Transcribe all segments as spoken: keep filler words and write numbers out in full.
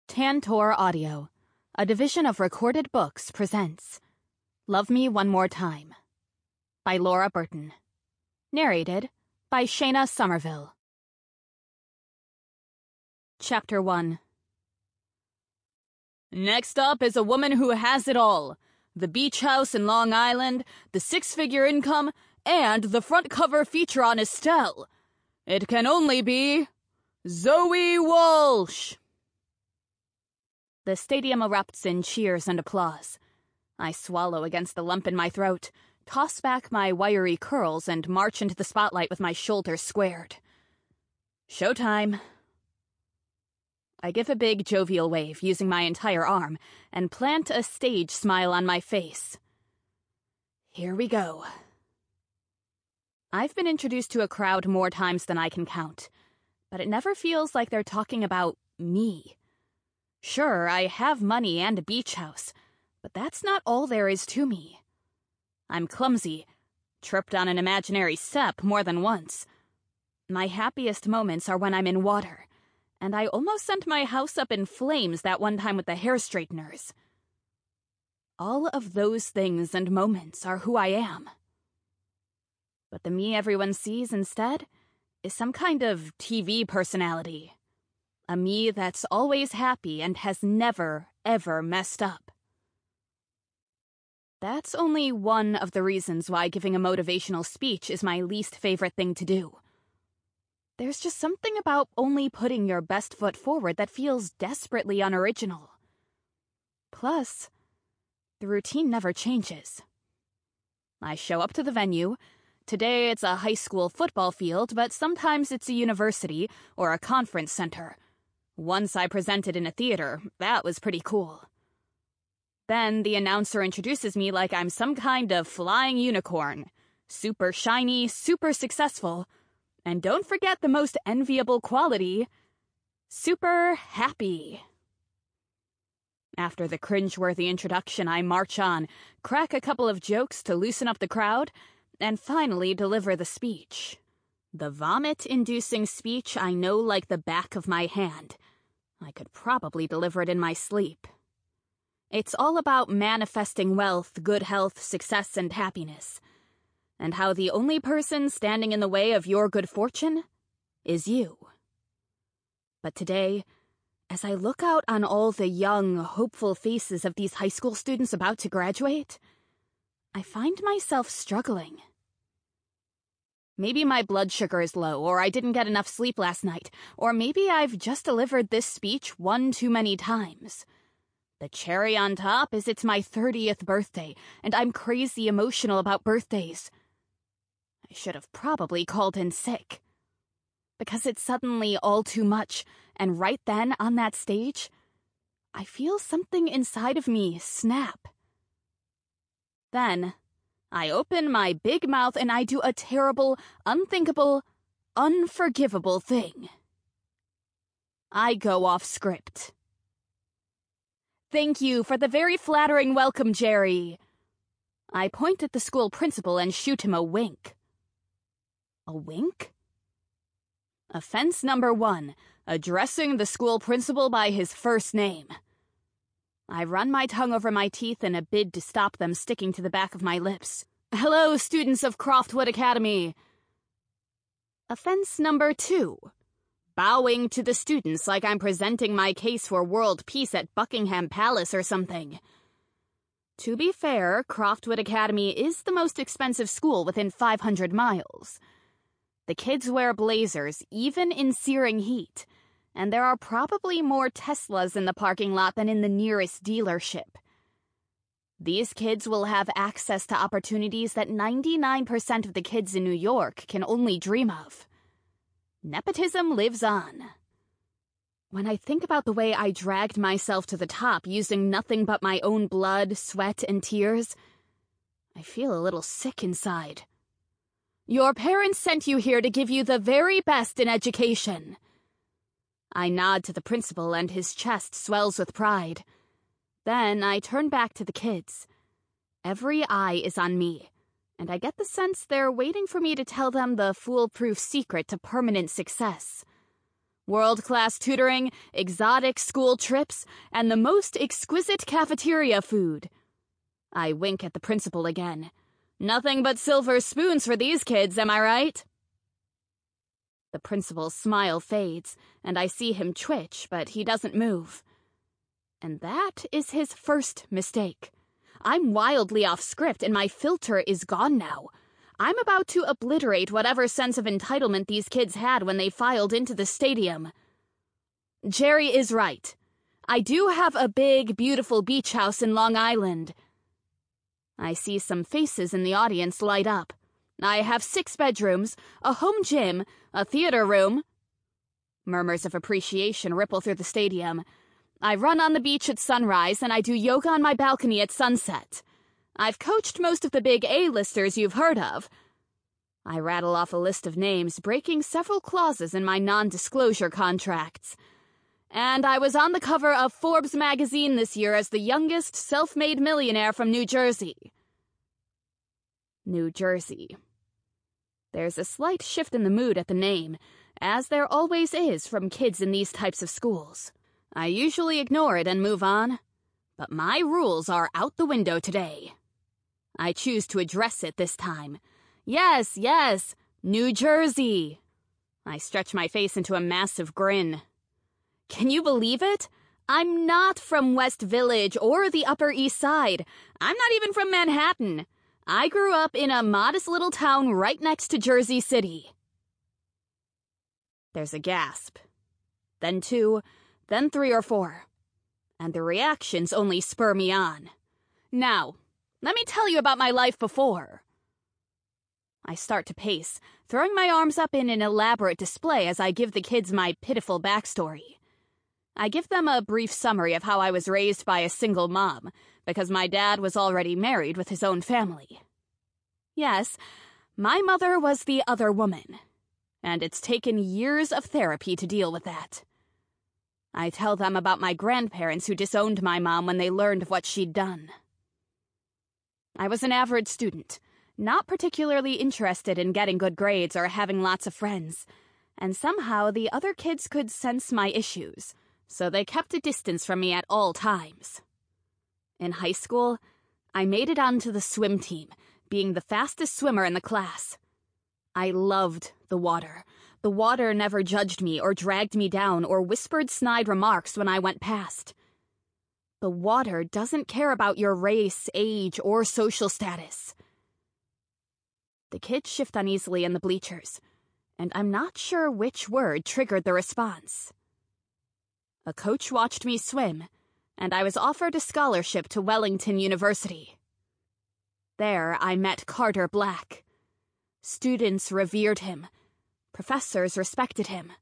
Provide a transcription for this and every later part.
Tantor Audio, a division of Recorded Books, presents Love Me One More Time by Laura Burton. Narrated by Shayna Somerville. Chapter one. Next up is a woman who has it all. The beach house in Long Island, the six-figure income, and the front cover feature on Estelle. It can only be Zoe Walsh. The stadium erupts in cheers and applause. I swallow against the lump in my throat, toss back my wiry curls, and march into the spotlight with my shoulders squared. Showtime. I give a big jovial wave using my entire arm and plant a stage smile on my face. Here we go. I've been introduced to a crowd more times than I can count, but it never feels like they're talking about me. Sure, I have money and a beach house, but that's not all there is to me. I'm clumsy, tripped on an imaginary step more than once. My happiest moments are when I'm in water, and I almost sent my house up in flames that one time with the hair straighteners. All of those things and moments are who I am. But the me everyone sees instead is some kind of T V personality. A me that's always happy and has never, ever messed up. That's only one of the reasons why giving a motivational speech is my least favorite thing to do. There's just something about only putting your best foot forward that feels desperately unoriginal. Plus, the routine never changes. I show up to the venue. Today it's a high school football field, but sometimes it's a university or a conference center. Once I presented in a theater. That was pretty cool. Then the announcer introduces me like I'm some kind of flying unicorn. Super shiny, super successful. And don't forget the most enviable quality, super happy. After the cringeworthy introduction, I march on, crack a couple of jokes to loosen up the crowd, and finally deliver the speech. The vomit-inducing speech I know like the back of my hand. I could probably deliver it in my sleep. It's all about manifesting wealth, good health, success, and happiness. And how the only person standing in the way of your good fortune is you. But today, as I look out on all the young, hopeful faces of these high school students about to graduate, I find myself struggling. Maybe my blood sugar is low, or I didn't get enough sleep last night, or maybe I've just delivered this speech one too many times. The cherry on top is it's my thirtieth birthday, and I'm crazy emotional about birthdays. I should have probably called in sick. Because it's suddenly all too much, and right then, on that stage, I feel something inside of me snap. Then, I open my big mouth and I do a terrible, unthinkable, unforgivable thing. I go off script. Thank you for the very flattering welcome, Jerry. I point at the school principal and shoot him a wink. A wink? Offense number one, addressing the school principal by his first name. I run my tongue over my teeth in a bid to stop them sticking to the back of my lips. Hello, students of Croftwood Academy. Offense number two, bowing to the students like I'm presenting my case for world peace at Buckingham Palace or something. To be fair, Croftwood Academy is the most expensive school within five hundred miles. The kids wear blazers, even in searing heat, and there are probably more Teslas in the parking lot than in the nearest dealership. These kids will have access to opportunities that ninety-nine percent of the kids in New York can only dream of. Nepotism lives on. When I think about the way I dragged myself to the top using nothing but my own blood, sweat, and tears, I feel a little sick inside. Your parents sent you here to give you the very best in education. I nod to the principal and his chest swells with pride. Then I turn back to the kids. Every eye is on me, and I get the sense they're waiting for me to tell them the foolproof secret to permanent success. World-class tutoring, exotic school trips, and the most exquisite cafeteria food. I wink at the principal again. Nothing but silver spoons for these kids, am I right? The principal's smile fades, and I see him twitch, but he doesn't move. And that is his first mistake. I'm wildly off script, and my filter is gone now. I'm about to obliterate whatever sense of entitlement these kids had when they filed into the stadium. Jerry is right. I do have a big, beautiful beach house in Long Island. I see some faces in the audience light up. I have six bedrooms, a home gym, a theater room. Murmurs of appreciation ripple through the stadium. I run on the beach at sunrise, and I do yoga on my balcony at sunset. I've coached most of the big A-listers you've heard of. I rattle off a list of names, breaking several clauses in my non-disclosure contracts. And I was on the cover of Forbes magazine this year as the youngest self-made millionaire from New Jersey. New Jersey. There's a slight shift in the mood at the name, as there always is from kids in these types of schools. I usually ignore it and move on, but my rules are out the window today. I choose to address it this time. Yes, yes, New Jersey. I stretch my face into a massive grin. Can you believe it? I'm not from West Village or the Upper East Side. I'm not even from Manhattan. I grew up in a modest little town right next to Jersey City. There's a gasp. Then two, then three or four. And the reactions only spur me on. Now, let me tell you about my life before. I start to pace, throwing my arms up in an elaborate display as I give the kids my pitiful backstory. I give them a brief summary of how I was raised by a single mom, because my dad was already married with his own family. Yes, my mother was the other woman, and it's taken years of therapy to deal with that. I tell them about my grandparents who disowned my mom when they learned of what she'd done. I was an average student, not particularly interested in getting good grades or having lots of friends, and somehow the other kids could sense my issues, so they kept a distance from me at all times. In high school, I made it onto the swim team, being the fastest swimmer in the class. I loved the water. The water never judged me or dragged me down or whispered snide remarks when I went past. The water doesn't care about your race, age, or social status. The kids shift uneasily in the bleachers, and I'm not sure which word triggered the response. A coach watched me swim, and I was offered a scholarship to Wellington University. There I met Carter Black. Students revered him. Professors respected him.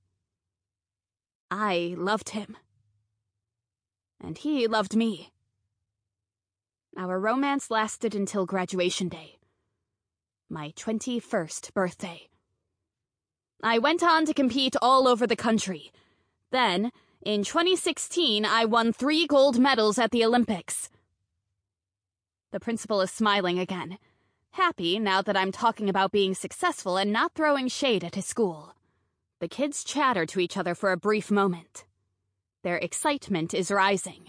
I loved him. And he loved me. Our romance lasted until graduation day. My twenty-first birthday. I went on to compete all over the country. Then, in twenty sixteen, I won three gold medals at the Olympics. The principal is smiling again, happy now that I'm talking about being successful and not throwing shade at his school. The kids chatter to each other for a brief moment. Their excitement is rising.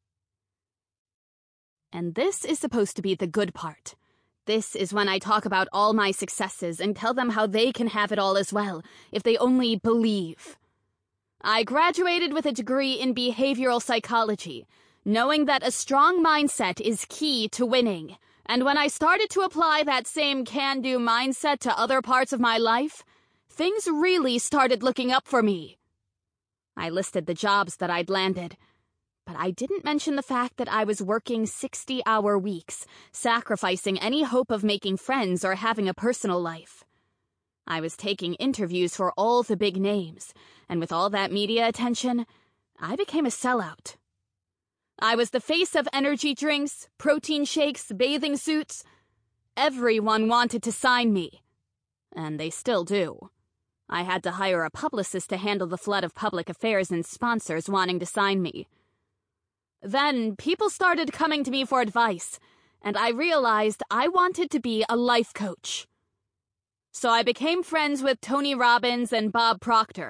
And this is supposed to be the good part. This is when I talk about all my successes and tell them how they can have it all as well, if they only believe. I graduated with a degree in behavioral psychology, knowing that a strong mindset is key to winning. And when I started to apply that same can-do mindset to other parts of my life, things really started looking up for me. I listed the jobs that I'd landed, but I didn't mention the fact that I was working sixty-hour weeks, sacrificing any hope of making friends or having a personal life. I was taking interviews for all the big names, and with all that media attention, I became a sellout. I was the face of energy drinks, protein shakes, bathing suits. Everyone wanted to sign me. And they still do. I had to hire a publicist to handle the flood of public affairs and sponsors wanting to sign me. Then people started coming to me for advice, and I realized I wanted to be a life coach. So I became friends with Tony Robbins and Bob Proctor,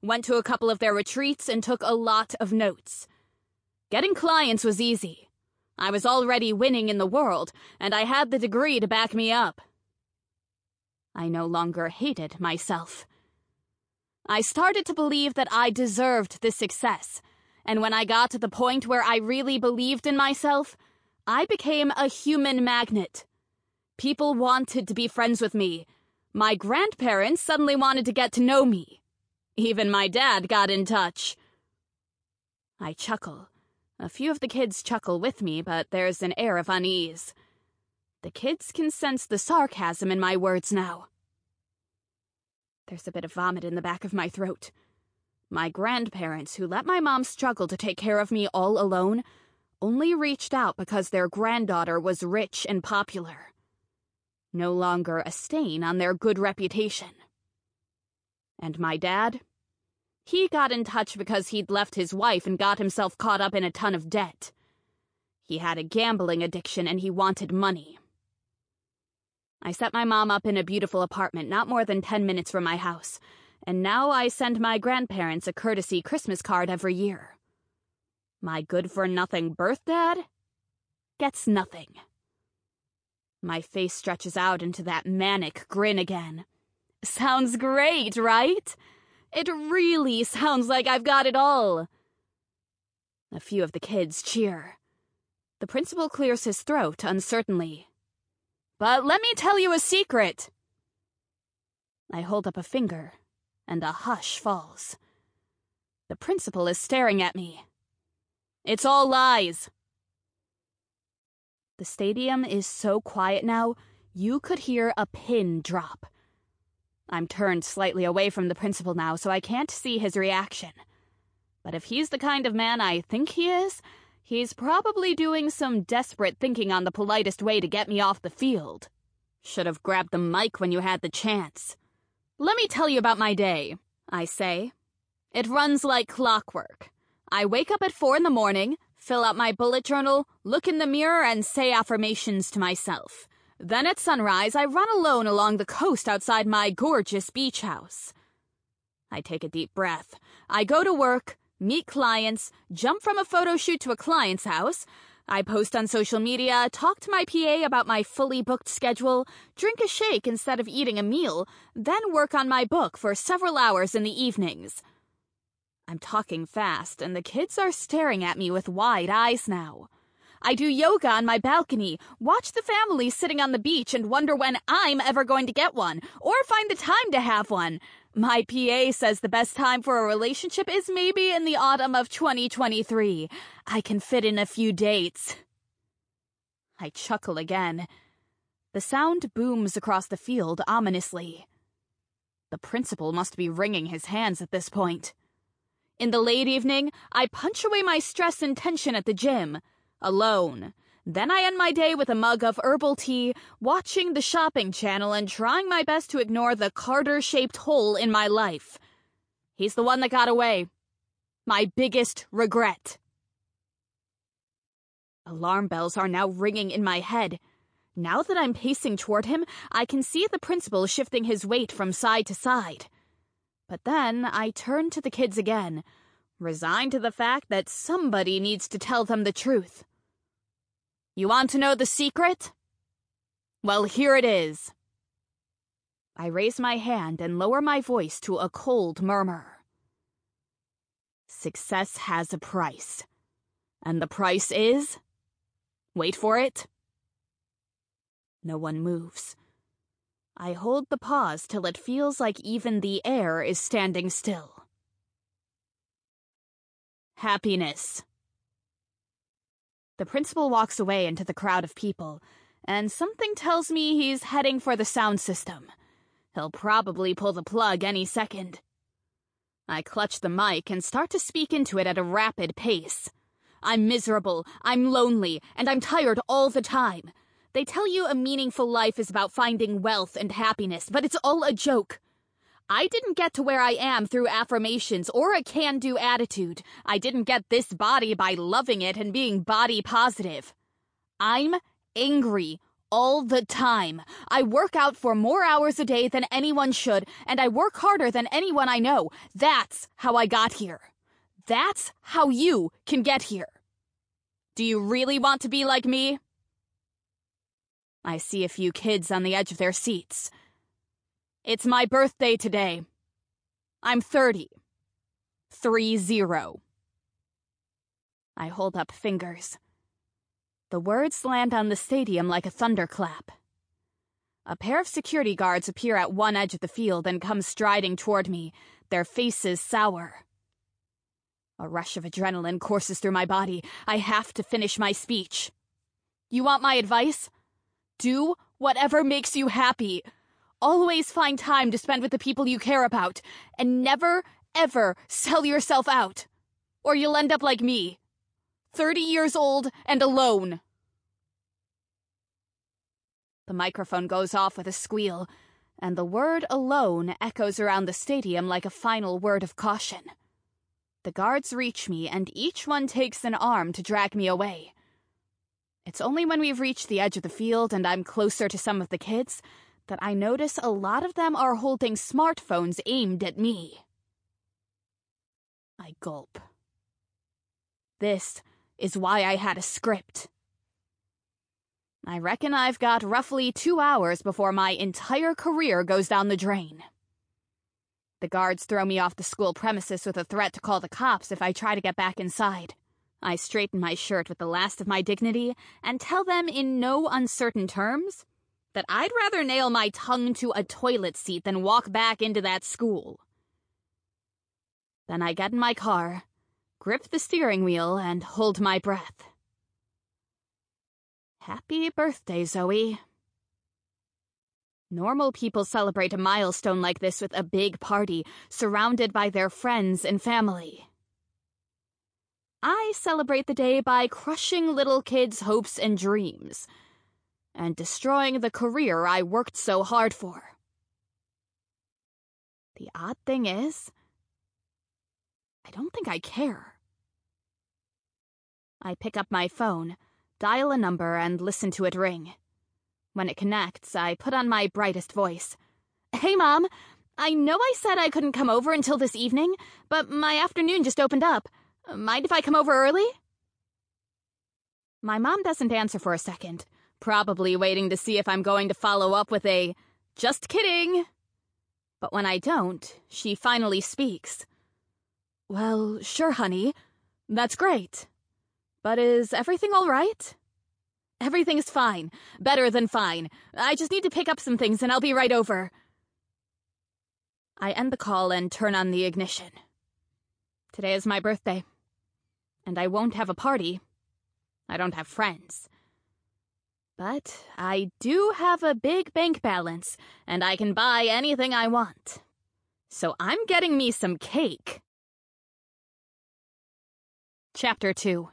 went to a couple of their retreats, and took a lot of notes. Getting clients was easy. I was already winning in the world, and I had the degree to back me up. I no longer hated myself. I started to believe that I deserved this success, and when I got to the point where I really believed in myself, I became a human magnet. People wanted to be friends with me. My grandparents suddenly wanted to get to know me. Even my dad got in touch. I chuckle. A few of the kids chuckle with me, but there's an air of unease. The kids can sense the sarcasm in my words now. There's a bit of vomit in the back of my throat. My grandparents, who let my mom struggle to take care of me all alone, only reached out because their granddaughter was rich and popular. No longer a stain on their good reputation. And my dad? He got in touch because he'd left his wife and got himself caught up in a ton of debt. He had a gambling addiction and he wanted money. I set my mom up in a beautiful apartment not more than ten minutes from my house, and now I send my grandparents a courtesy Christmas card every year. My good-for-nothing birth dad gets nothing. My face stretches out into that manic grin again. Sounds great, right? It really sounds like I've got it all. A few of the kids cheer. The principal clears his throat uncertainly. But let me tell you a secret. I hold up a finger, and a hush falls. The principal is staring at me. It's all lies. The stadium is so quiet now, you could hear a pin drop. I'm turned slightly away from the principal now, so I can't see his reaction. But if he's the kind of man I think he is, he's probably doing some desperate thinking on the politest way to get me off the field. Should have grabbed the mic when you had the chance. Let me tell you about my day, I say. It runs like clockwork. I wake up at four in the morning, fill out my bullet journal, look in the mirror, and say affirmations to myself. Then at sunrise, I run alone along the coast outside my gorgeous beach house. I take a deep breath. I go to work, meet clients, jump from a photo shoot to a client's house. I post on social media, talk to my P A about my fully booked schedule, drink a shake instead of eating a meal, then work on my book for several hours in the evenings. I'm talking fast, and the kids are staring at me with wide eyes now. I do yoga on my balcony, watch the family sitting on the beach and wonder when I'm ever going to get one, or find the time to have one. My P A says the best time for a relationship is maybe in the autumn of twenty twenty-three. I can fit in a few dates. I chuckle again. The sound booms across the field ominously. The principal must be wringing his hands at this point. In the late evening, I punch away my stress and tension at the gym. Alone. Then I end my day with a mug of herbal tea, watching the shopping channel and trying my best to ignore the Carter-shaped hole in my life. He's the one that got away. My biggest regret. Alarm bells are now ringing in my head. Now that I'm pacing toward him, I can see the principal shifting his weight from side to side. But then I turn to the kids again, resigned to the fact that somebody needs to tell them the truth. You want to know the secret? Well, here it is. I raise my hand and lower my voice to a cold murmur. Success has a price. And the price is? Wait for it. No one moves. I hold the pause till it feels like even the air is standing still. Happiness. The principal walks away into the crowd of people, and something tells me he's heading for the sound system. He'll probably pull the plug any second. I clutch the mic and start to speak into it at a rapid pace. I'm miserable, I'm lonely, and I'm tired all the time. They tell you a meaningful life is about finding wealth and happiness, but it's all a joke. I didn't get to where I am through affirmations or a can-do attitude. I didn't get this body by loving it and being body positive. I'm angry all the time. I work out for more hours a day than anyone should, and I work harder than anyone I know. That's how I got here. That's how you can get here. Do you really want to be like me? I see a few kids on the edge of their seats. It's my birthday today. I'm thirty. Three zero. I hold up fingers. The words land on the stadium like a thunderclap. A pair of security guards appear at one edge of the field and come striding toward me, their faces sour. A rush of adrenaline courses through my body. I have to finish my speech. You want my advice? Do whatever makes you happy. Always find time to spend with the people you care about, and never, ever sell yourself out, or you'll end up like me, thirty years old and alone. The microphone goes off with a squeal, and the word alone echoes around the stadium like a final word of caution. The guards reach me, and each one takes an arm to drag me away. It's only when we've reached the edge of the field and I'm closer to some of the kids that I notice a lot of them are holding smartphones aimed at me. I gulp. This is why I had a script. I reckon I've got roughly two hours before my entire career goes down the drain. The guards throw me off the school premises with a threat to call the cops if I try to get back inside. I straighten my shirt with the last of my dignity and tell them in no uncertain terms that I'd rather nail my tongue to a toilet seat than walk back into that school. Then I get in my car, grip the steering wheel, and hold my breath. Happy birthday, Zoe. Normal people celebrate a milestone like this with a big party, surrounded by their friends and family. I celebrate the day by crushing little kids' hopes and dreams, and destroying the career I worked so hard for. The odd thing is, I don't think I care. I pick up my phone, dial a number, and listen to it ring. When it connects, I put on my brightest voice. Hey, Mom, I know I said I couldn't come over until this evening, but my afternoon just opened up. Mind if I come over early? My mom doesn't answer for a second, probably waiting to see if I'm going to follow up with a, just kidding. But when I don't, she finally speaks. Well, sure, honey. That's great. But is everything all right? Everything's fine. Better than fine. I just need to pick up some things and I'll be right over. I end the call and turn on the ignition. Today is my birthday. And I won't have a party. I don't have friends. But I do have a big bank balance, and I can buy anything I want. So I'm getting me some cake. Chapter two.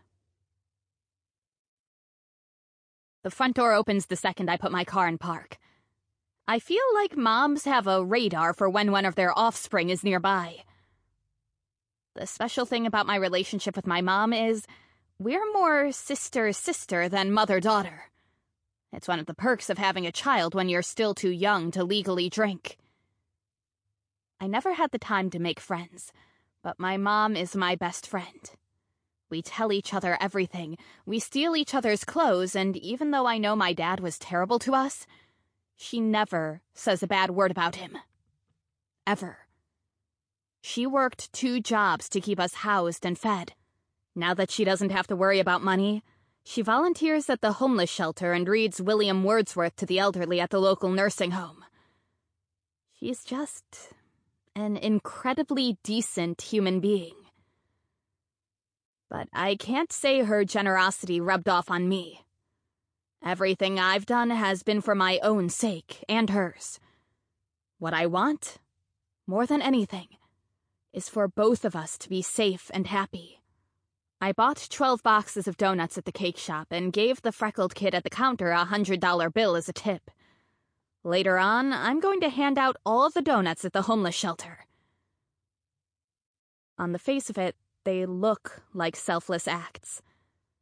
The front door opens the second I put my car in park. I feel like moms have a radar for when one of their offspring is nearby. The special thing about my relationship with my mom is we're more sister-sister than mother-daughter. It's one of the perks of having a child when you're still too young to legally drink. I never had the time to make friends, but my mom is my best friend. We tell each other everything, we steal each other's clothes, and even though I know my dad was terrible to us, she never says a bad word about him. Ever. She worked two jobs to keep us housed and fed. Now that she doesn't have to worry about money, she volunteers at the homeless shelter and reads William Wordsworth to the elderly at the local nursing home. She's just an incredibly decent human being. But I can't say her generosity rubbed off on me. Everything I've done has been for my own sake and hers. What I want, more than anything, is for both of us to be safe and happy. I bought twelve boxes of donuts at the cake shop and gave the freckled kid at the counter a one hundred dollar bill as a tip. Later on, I'm going to hand out all of the donuts at the homeless shelter. On the face of it, they look like selfless acts.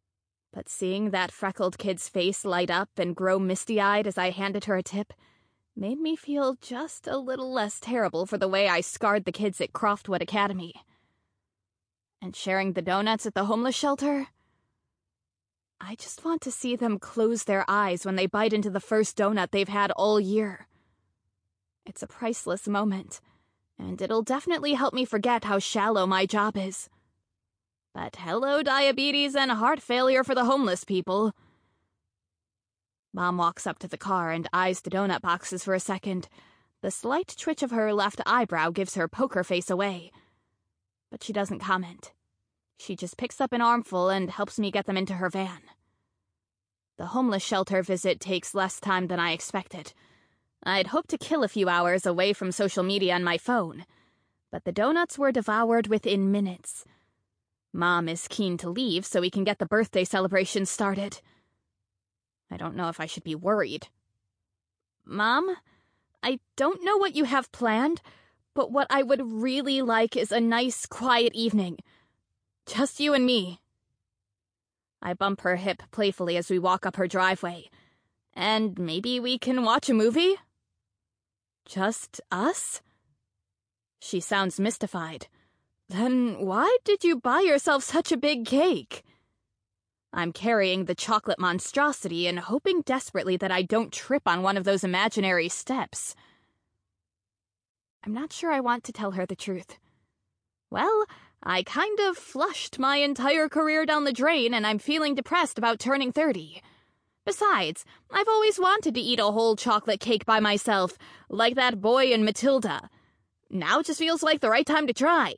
But seeing that freckled kid's face light up and grow misty-eyed as I handed her a tip made me feel just a little less terrible for the way I scarred the kids at Croftwood Academy. And sharing the donuts at the homeless shelter? I just want to see them close their eyes when they bite into the first donut they've had all year. It's a priceless moment, and it'll definitely help me forget how shallow my job is. But hello, diabetes and heart failure for the homeless people. Mom walks up to the car and eyes the donut boxes for a second. The slight twitch of her left eyebrow gives her poker face away. But she doesn't comment. She just picks up an armful and helps me get them into her van. The homeless shelter visit takes less time than I expected. I'd hoped to kill a few hours away from social media and my phone, but the donuts were devoured within minutes. Mom is keen to leave so we can get the birthday celebration started. I don't know if I should be worried. Mom, I don't know what you have planned, but what I would really like is a nice, quiet evening. Just you and me. I bump her hip playfully as we walk up her driveway. And maybe we can watch a movie? Just us? She sounds mystified. Then why did you buy yourself such a big cake? I'm carrying the chocolate monstrosity and hoping desperately that I don't trip on one of those imaginary steps. I'm not sure I want to tell her the truth. Well, I kind of flushed my entire career down the drain and I'm feeling depressed about turning thirty. Besides, I've always wanted to eat a whole chocolate cake by myself, like that boy in Matilda. Now just feels like the right time to try.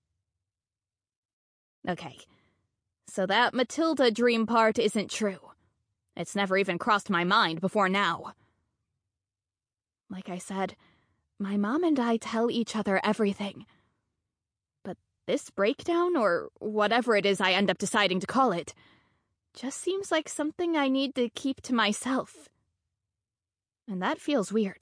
Okay, so that Matilda dream part isn't true. It's never even crossed my mind before now. Like I said, my mom and I tell each other everything. But this breakdown, or whatever it is I end up deciding to call it, just seems like something I need to keep to myself. And that feels weird.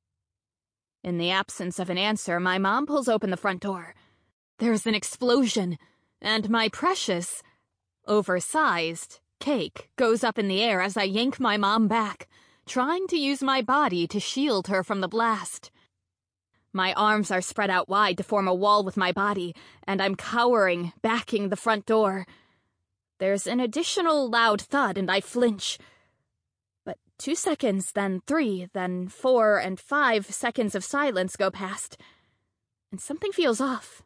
In the absence of an answer, my mom pulls open the front door. There's an explosion, and my precious, oversized cake goes up in the air as I yank my mom back, trying to use my body to shield her from the blast. My arms are spread out wide to form a wall with my body, and I'm cowering, backing the front door. There's an additional loud thud, and I flinch. But two seconds, then three, then four, and five seconds of silence go past, and something feels off.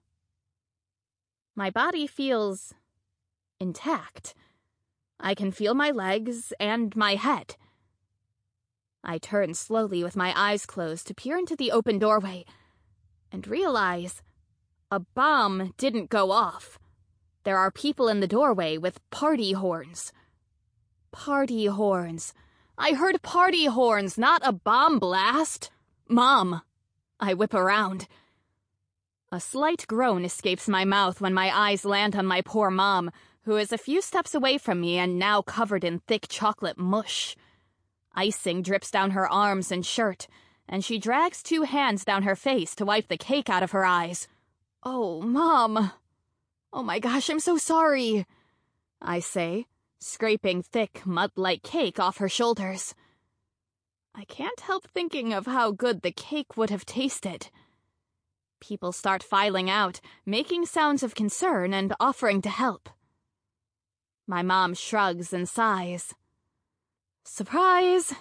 My body feels intact. I can feel my legs and my head. I turn slowly with my eyes closed to peer into the open doorway and realize a bomb didn't go off. There are people in the doorway with party horns. Party horns. I heard party horns, not a bomb blast. Mom. I whip around. A slight groan escapes my mouth when my eyes land on my poor mom, who is a few steps away from me and now covered in thick chocolate mush. Icing drips down her arms and shirt, and she drags two hands down her face to wipe the cake out of her eyes. Oh, Mom. Oh my gosh, I'm so sorry, I say, scraping thick, mud-like cake off her shoulders. I can't help thinking of how good the cake would have tasted. People start filing out, making sounds of concern and offering to help. My mom shrugs and sighs. Surprise!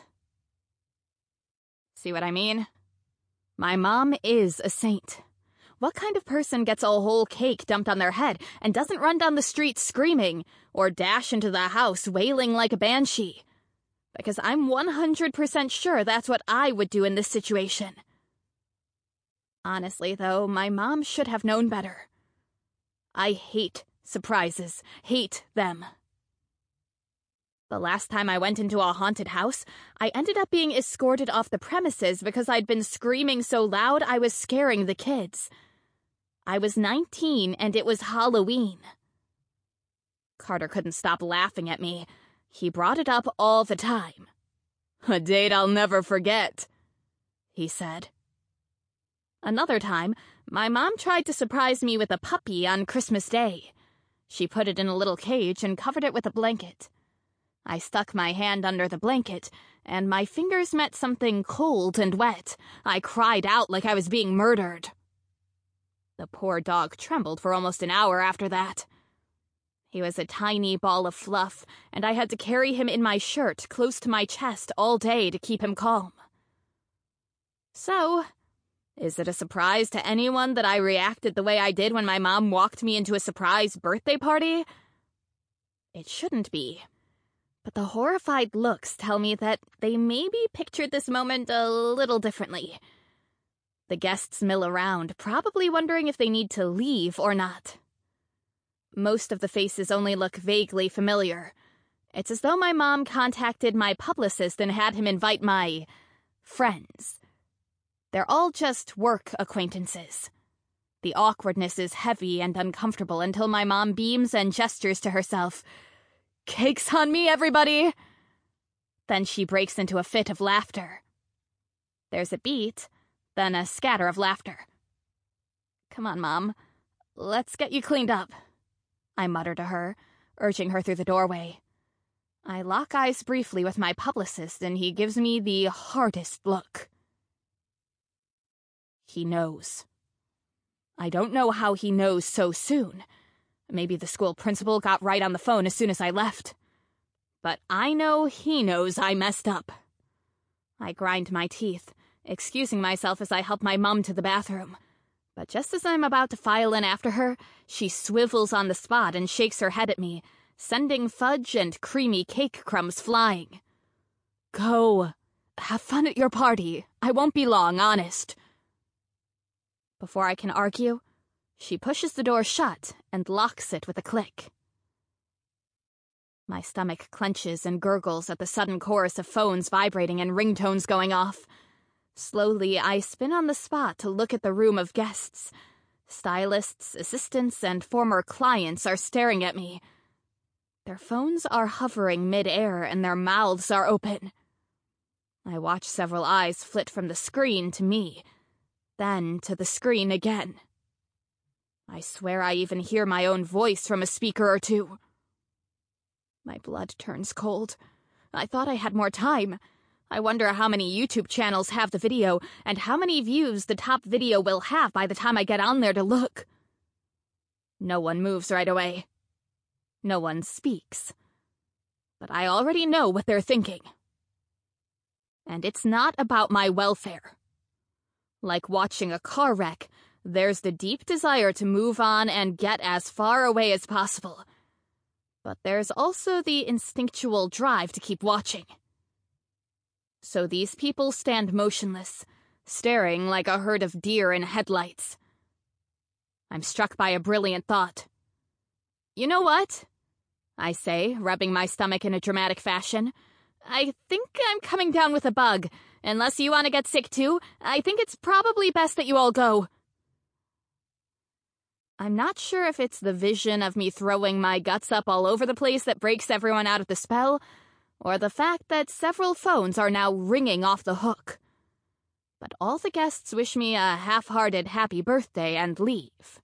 See what I mean? My mom is a saint. What kind of person gets a whole cake dumped on their head and doesn't run down the street screaming or dash into the house wailing like a banshee? Because I'm one hundred percent sure that's what I would do in this situation. Honestly, though, my mom should have known better. I hate surprises, hate them. The last time I went into a haunted house, I ended up being escorted off the premises because I'd been screaming so loud I was scaring the kids. I was nineteen and it was Halloween. Carter couldn't stop laughing at me. He brought it up all the time. A date I'll never forget, he said. Another time, my mom tried to surprise me with a puppy on Christmas Day. She put it in a little cage and covered it with a blanket. I stuck my hand under the blanket, and my fingers met something cold and wet. I cried out like I was being murdered. The poor dog trembled for almost an hour after that. He was a tiny ball of fluff, and I had to carry him in my shirt close to my chest all day to keep him calm. So, is it a surprise to anyone that I reacted the way I did when my mom walked me into a surprise birthday party? It shouldn't be. But the horrified looks tell me that they maybe pictured this moment a little differently. The guests mill around, probably wondering if they need to leave or not. Most of the faces only look vaguely familiar. It's as though my mom contacted my publicist and had him invite my friends. They're all just work acquaintances. The awkwardness is heavy and uncomfortable until my mom beams and gestures to herself. "Cake's on me, everybody!" Then she breaks into a fit of laughter. There's a beat, then a scatter of laughter. "Come on, Mom. Let's get you cleaned up," I mutter to her, urging her through the doorway. I lock eyes briefly with my publicist, and he gives me the hardest look. He knows. I don't know how he knows so soon. Maybe the school principal got right on the phone as soon as I left. But I know he knows I messed up. I grind my teeth, excusing myself as I help my mum to the bathroom. But just as I'm about to file in after her, she swivels on the spot and shakes her head at me, sending fudge and creamy cake crumbs flying. "Go. Have fun at your party. I won't be long, honest." Before I can argue, she pushes the door shut and locks it with a click. My stomach clenches and gurgles at the sudden chorus of phones vibrating and ringtones going off. Slowly, I spin on the spot to look at the room of guests. Stylists, assistants, and former clients are staring at me. Their phones are hovering mid-air and their mouths are open. I watch several eyes flit from the screen to me, then to the screen again. I swear I even hear my own voice from a speaker or two. My blood turns cold. I thought I had more time. I wonder how many YouTube channels have the video and how many views the top video will have by the time I get on there to look. No one moves right away. No one speaks. But I already know what they're thinking. And it's not about my welfare. Like watching a car wreck, there's the deep desire to move on and get as far away as possible. But there's also the instinctual drive to keep watching. So these people stand motionless, staring like a herd of deer in headlights. I'm struck by a brilliant thought. "You know what?" I say, rubbing my stomach in a dramatic fashion. "I think I'm coming down with a bug. Unless you want to get sick too, I think it's probably best that you all go." I'm not sure if it's the vision of me throwing my guts up all over the place that breaks everyone out of the spell, or the fact that several phones are now ringing off the hook. But all the guests wish me a half-hearted happy birthday and leave.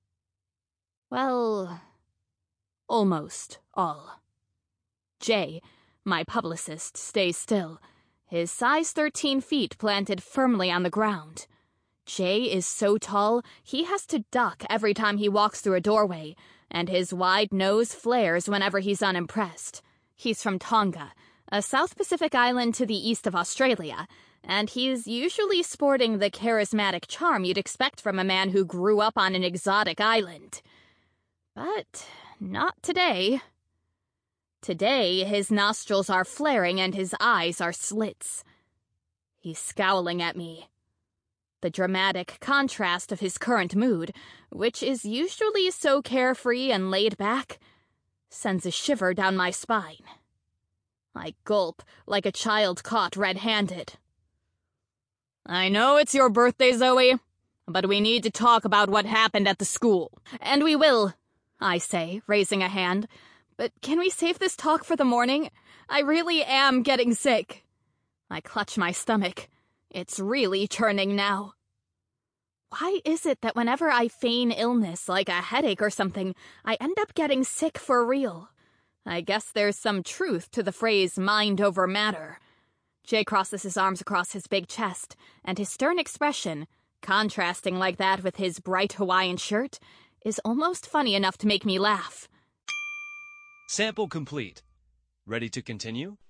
Well, almost all. Jay, my publicist, stays still, his size thirteen feet planted firmly on the ground. Jay is so tall, he has to duck every time he walks through a doorway, and his wide nose flares whenever he's unimpressed. He's from Tonga, a South Pacific island to the east of Australia, and he's usually sporting the charismatic charm you'd expect from a man who grew up on an exotic island. But not today. Today, his nostrils are flaring and his eyes are slits. He's scowling at me. The dramatic contrast of his current mood, which is usually so carefree and laid back, sends a shiver down my spine. I gulp like a child caught red-handed. "I know it's your birthday, Zoe, but we need to talk about what happened at the school." "And we will," I say, raising a hand. "But can we save this talk for the morning? I really am getting sick." I clutch my stomach. It's really churning now. Why is it that whenever I feign illness, like a headache or something, I end up getting sick for real? I guess there's some truth to the phrase mind over matter. Jay crosses his arms across his big chest, and his stern expression, contrasting like that with his bright Hawaiian shirt, is almost funny enough to make me laugh. Sample complete. Ready to continue?